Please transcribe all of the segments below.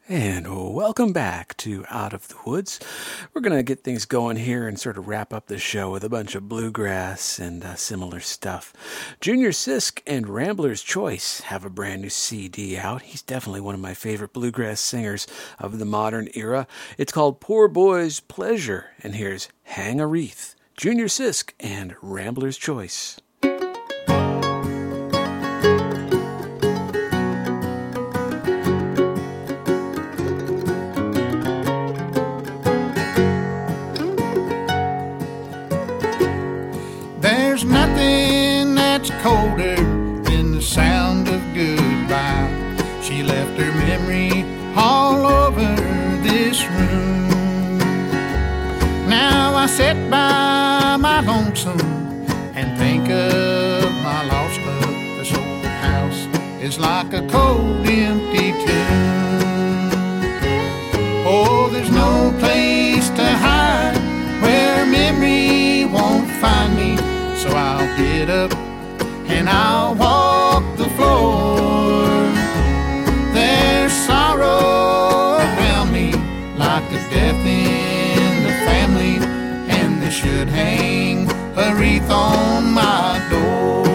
And welcome back to Out of the Woods. We're going to get things going here and sort of wrap up the show with a bunch of bluegrass and similar stuff. Junior Sisk and Rambler's Choice have a brand new CD out. He's definitely one of my favorite bluegrass singers of the modern era. It's called Poor Boy's Pleasure, and here's Hang a Wreath. Junior Sisk and Rambler's Choice. There's nothing that's colder than the sound of goodbye. She left her memory all over this room. Now I sit by my lonesome and think of my lost love. This old house is like a cold, empty tomb. Oh, there's no place to hide where memory won't find me. So I'll get up and I'll walk the floor. There's sorrow around me like a death in the family, and they should hang a wreath on my door.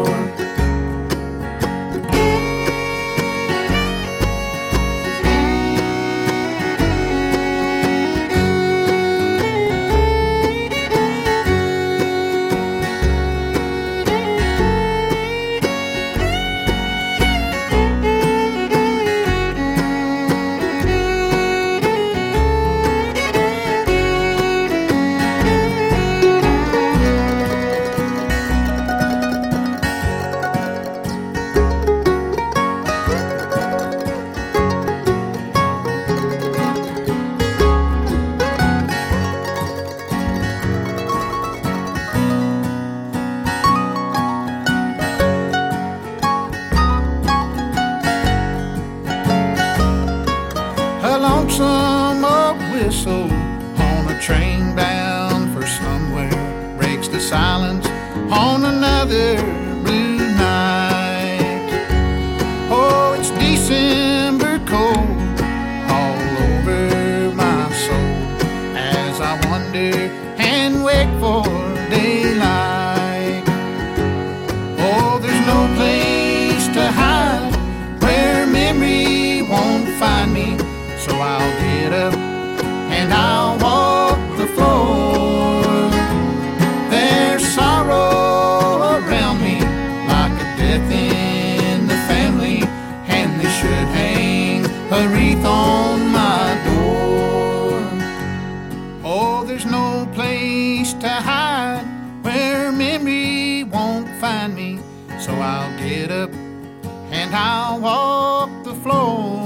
Lonesome old whistle on a train bound for somewhere breaks the silence on another blue night. Oh, it's December cold all over my soul as I wonder and wait for daylight. Oh, there's no place to hide where memory won't find me. So I'll get up and I'll walk the floor. There's sorrow around me like a death in the family, and they should hang a wreath on my door. Oh, there's no place to hide where memory won't find me. So I'll get up and I'll walk the floor.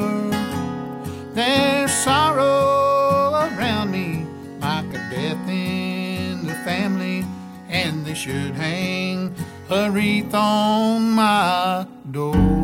There's sorrow around me like a death in the family, and they should hang a wreath on my door.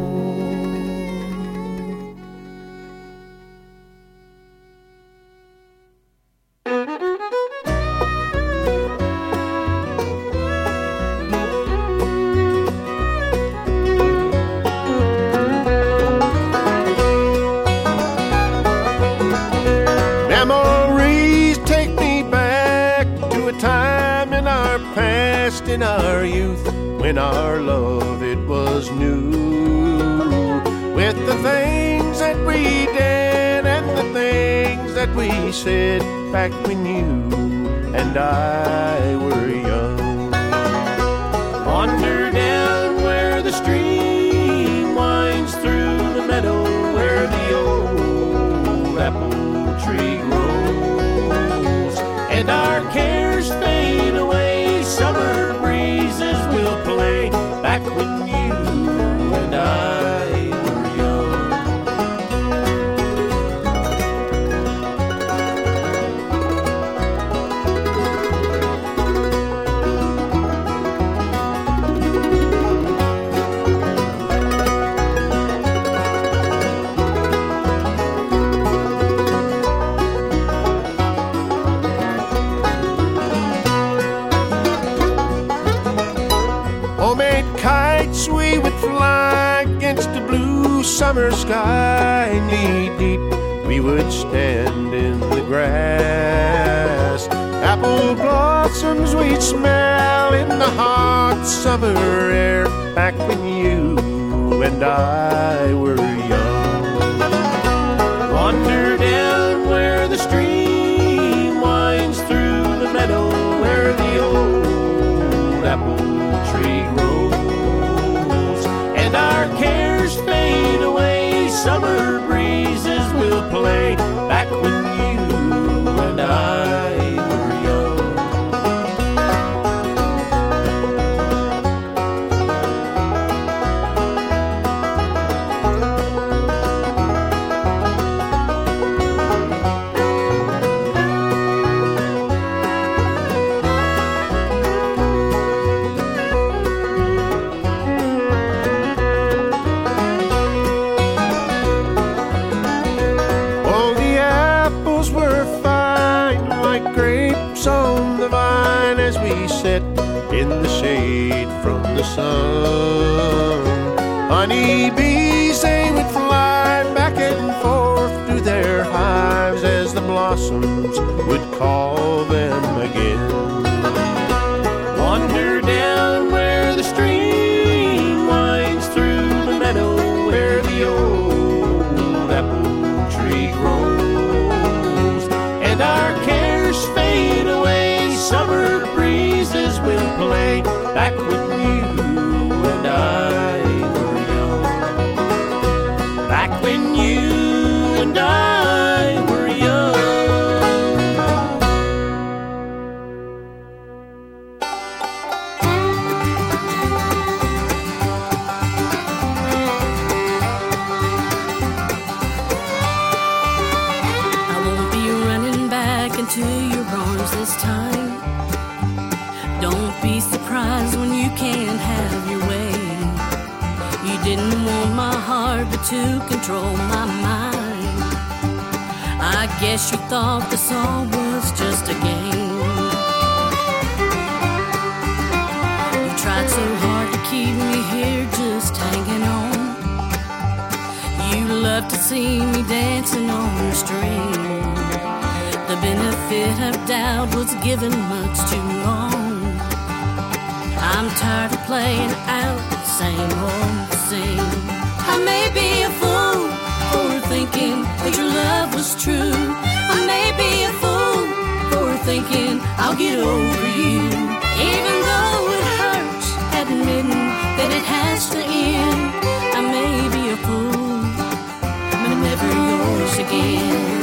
In our youth, when our love it was new, with the things that we did and the things that we said back when you and I were young. Wander down where the stream winds through the meadow, where the old apple tree grows, and our cares fade away. Summer breezes will play back when you and I were young. Homemade kites we would fly against the blue summer sky, high, knee deep, we would stand in the grass. Apple blossoms we'd smell in the hot summer air, back when you and I were young. Wander down where the stream winds through the meadow, where the old apple tree grows, and our cares fade away, summer breezes will play, back when you and I were young. On the vine as we sit in the shade from the sun, honey bees, they would fly back and forth to their hives as the blossoms would call them again. Wander down where the stream winds through the meadow, where the old apple tree grows, and our cares fade away, summer breezes will play, back when you and I were young. Back when you and I were young. I won't be running back into your arms this time. Don't be surprised when you can't have your way. You didn't want my heart, but to control my mind. I guess you thought this all was just a game. You tried so hard to keep me here just hanging on. You loved to see me dancing on the string. The benefit of doubt was given much too long. I'm tired of playing out the same old scene. I may be a fool for thinking that your love was true. I may be a fool for thinking I'll get over you. Even though it hurts admitting that it has to end. I may be a fool, but I'm never yours again.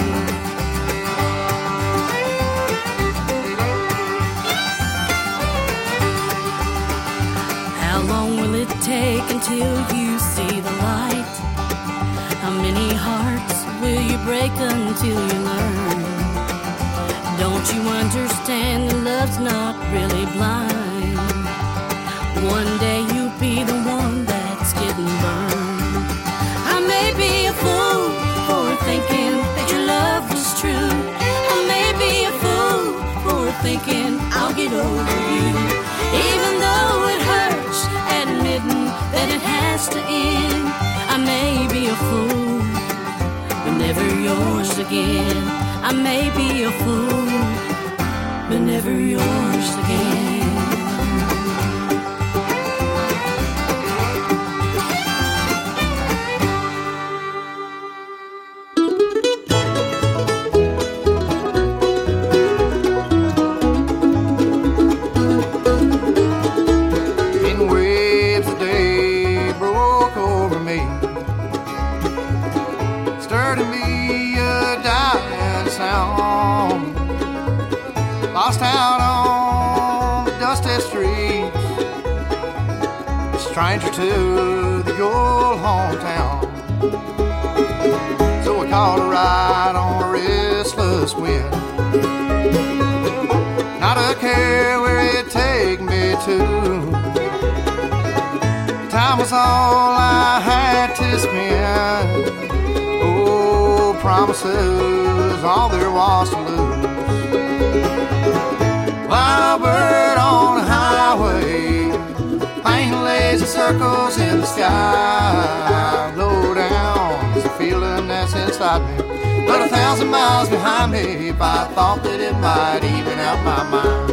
How long will it take until you see the light? How many hearts will you break until you learn? Don't you understand that love's not really blind? One day you'll be the one that's getting burned. I may be a fool for thinking that your love was true. I may be a fool for thinking I'll get over you. Even though it hurts admitting that it has to end. I may be a fool, but never yours again. I may be a fool, but never yours again. Lost out on the dusty streets, stranger to the old hometown. So we called a ride on a restless wind, not a care where it'd take me to. Time was all I had to spend. Oh, promises, all there was to lose. Wild bird on the highway, painting lazy circles in the sky. Low down is the feeling that's inside me, but 1,000 miles behind me. If I thought that it might even out my mind.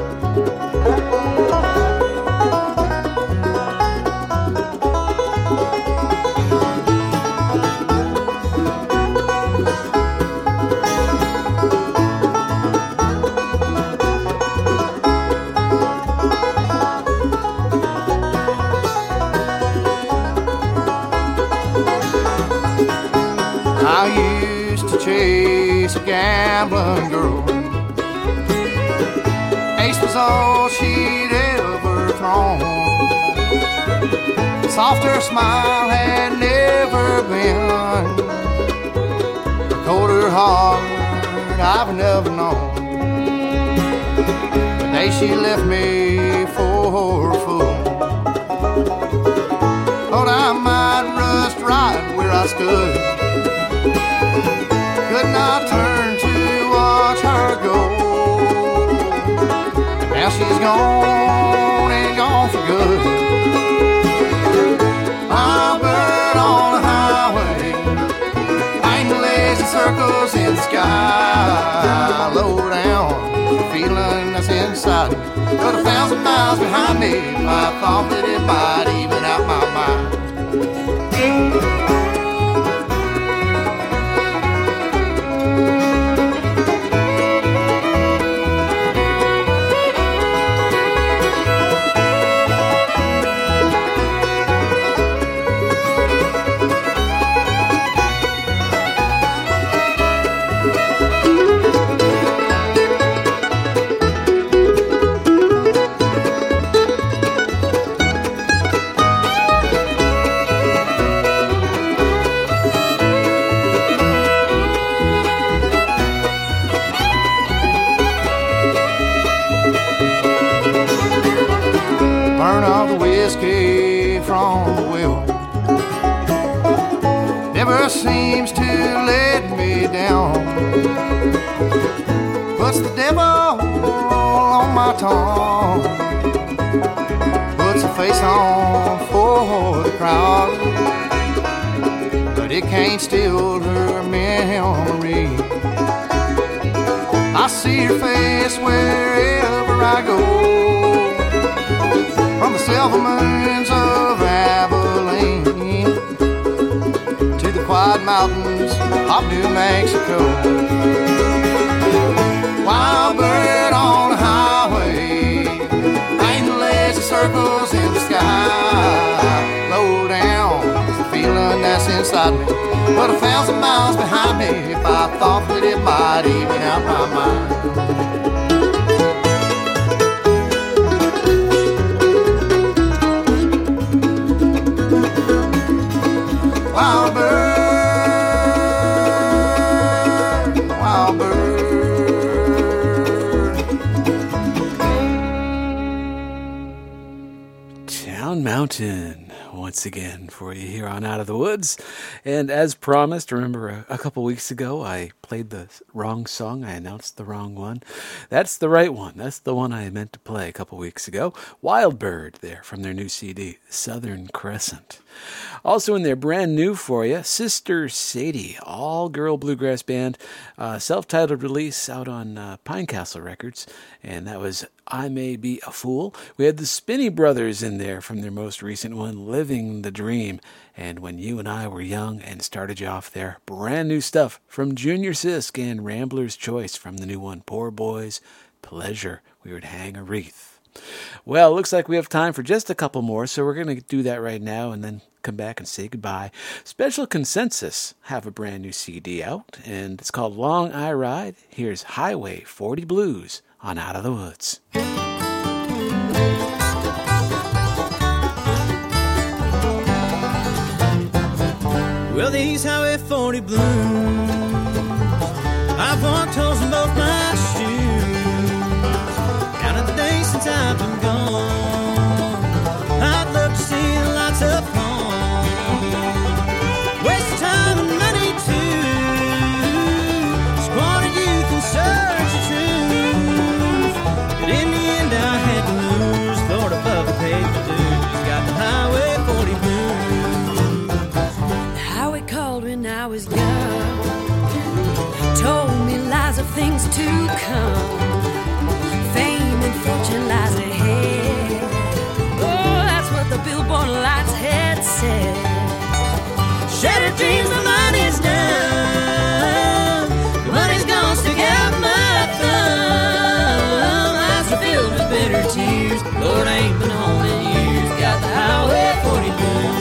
I used to chase a gambling girl. Ace was all she'd ever thrown. Softer smile had never been, a colder heart I've never known. The day she left me for a fool, thought I might rust right where I stood. Could not turn to watch her go. Now she's gone and gone for good. I'll burn on the highway, painting lazy circles in the sky. Low down, the feeling that's inside me, but 1,000 miles behind me. I thought that it might even out my mind. Burn of the whiskey from the wheel never seems to let me down. Puts the devil on my tongue, puts a face on for the crowd, but it can't steal her memory. I see her face wherever I go, from the silver moons of Abilene to the quiet mountains of New Mexico. Wild bird on the highway, painting lazy circles in the sky. Low down is the feeling that's inside me, but 1,000 miles behind me. If I thought that it might even out my mind. Wild bird, wild bird. Town Mountain once again for you here on Out of the Woods. And as promised, remember a couple weeks ago I played the wrong song. I announced the wrong one. That's the right one. That's the one I meant to play a couple weeks ago. Wild Bird there from their new CD, Southern Crescent. Also in there, brand new for you, Sister Sadie, all-girl bluegrass band, self-titled release out on Pinecastle Records, and that was I May Be a Fool. We had the Spinney Brothers in there from their most recent one, Living the Dream, and When You and I Were Young, and started you off there. Brand new stuff from Junior Sisk and Rambler's Choice from the new one, Poor Boy's Pleasure. We would hang a wreath. Well, it looks like we have time for just a couple more, so we're going to do that right now and then come back and say goodbye. Special Consensus have a brand new CD out, and it's called Long I Ride. Here's Highway 40 Blues on Out of the Woods. Well, these Highway 40 blues, I've walked holes in both my shoes. Counted the days since I've been gone, I'd love to see the lights up on. Waste time and money too, squandered youth in search of truth. But in the end I had to lose, Lord above I paid the dues. Got the Highway 40 blues. How it called when I was young. of things to come. Fame and fortune lies ahead. Oh, that's what the billboard lights had said. Shattered dreams, the money's done. The money's gone, stick out my thumb. Eyes are filled with bitter tears. Lord, I ain't been home in years. Got the Highway 40 blues.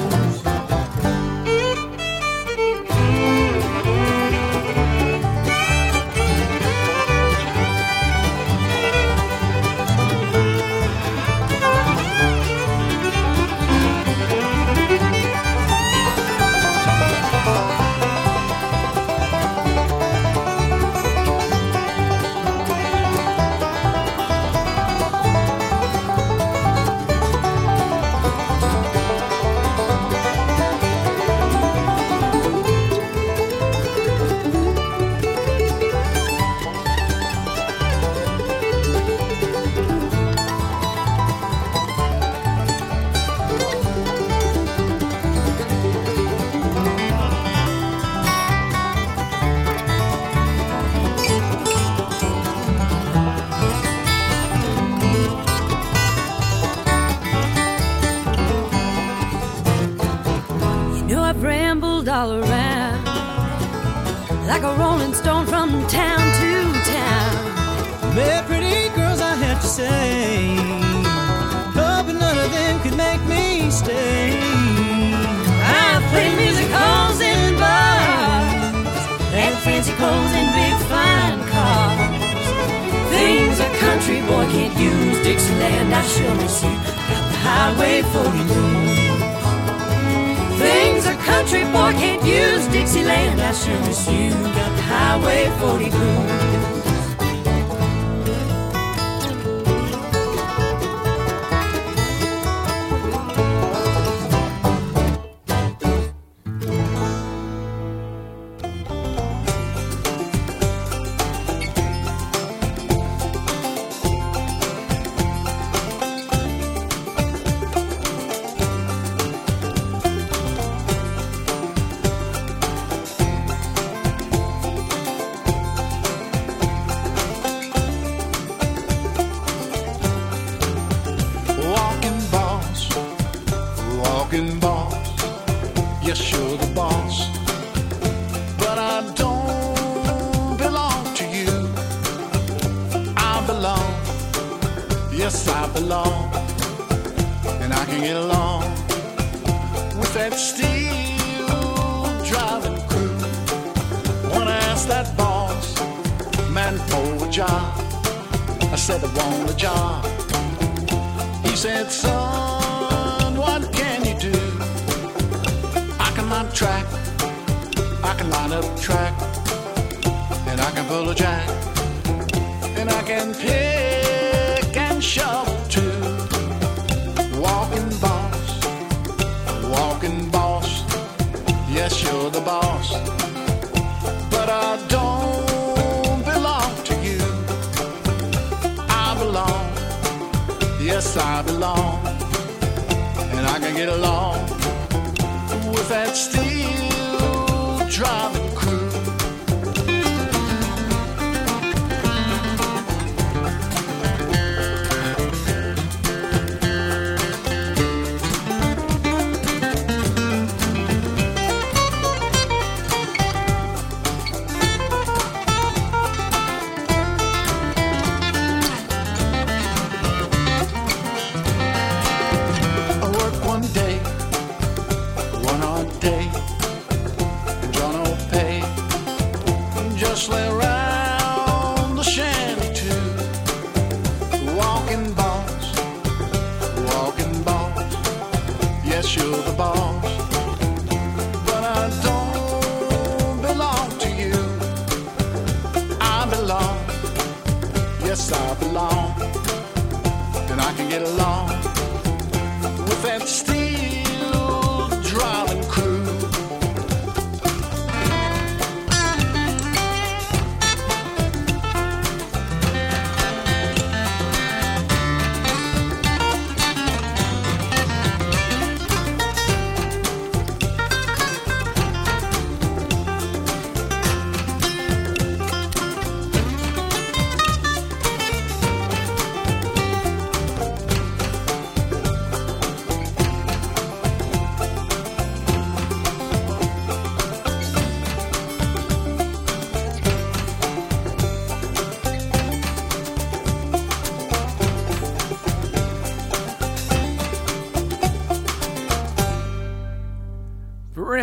All around like a rolling stone from town to town. Met pretty girls, I have to say, hoping none of them could make me stay. I played music halls and bars and fancy clothes and big fine cars. Things a country boy can't use. Dixieland I sure miss you. Got the Highway 40 blues. Things a country boy can't use. Dixieland, I sure miss you. Got the Highway 40 blues.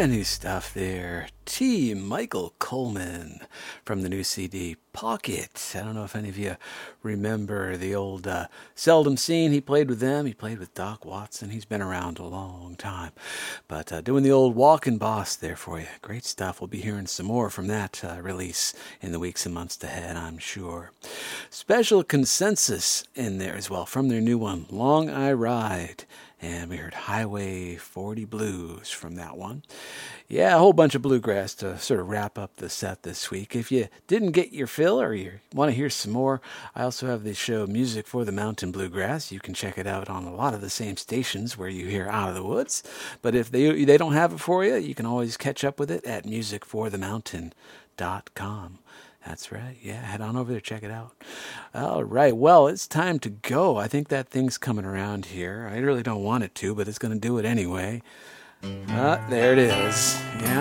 Brand new stuff there. T. Michael Coleman from the new CD, Pocket. I don't know if any of you remember the old Seldom Scene. He played with them. He played with Doc Watson. He's been around a long time. But doing the old Walkin' Boss there for you. Great stuff. We'll be hearing some more from that release in the weeks and months ahead, I'm sure. Special Consensus in there as well from their new one, Long I Ride. And we heard Highway 40 Blues from that one. Yeah, a whole bunch of bluegrass to sort of wrap up the set this week. If you didn't get your fill or you want to hear some more, I also have the show Music for the Mountain Bluegrass. You can check it out on a lot of the same stations where you hear Out of the Woods. But if they don't have it for you, you can always catch up with it at musicforthemountain.com. That's right. Yeah, head on over there, check it out. All right, well, it's time to go. I think that thing's coming around here. I really don't want it to, but it's going to do it anyway. There it is.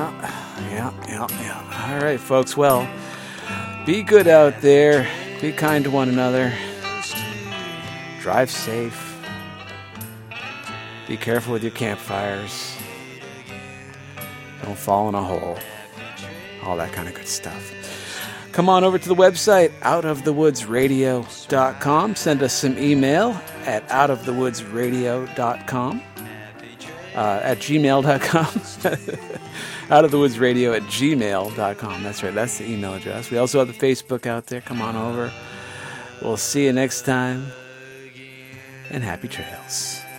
Yeah. All right, folks, well, be good out there. Be kind to one another. Drive safe. Be careful with your campfires. Don't fall in a hole. All that kind of good stuff. Come on over to the website, outofthewoodsradio.com. Send us some email at outofthewoodsradio.com, at gmail.com. outofthewoodsradio@gmail.com. That's right, that's the email address. We also have the Facebook out there. Come on over. We'll see you next time, and happy trails.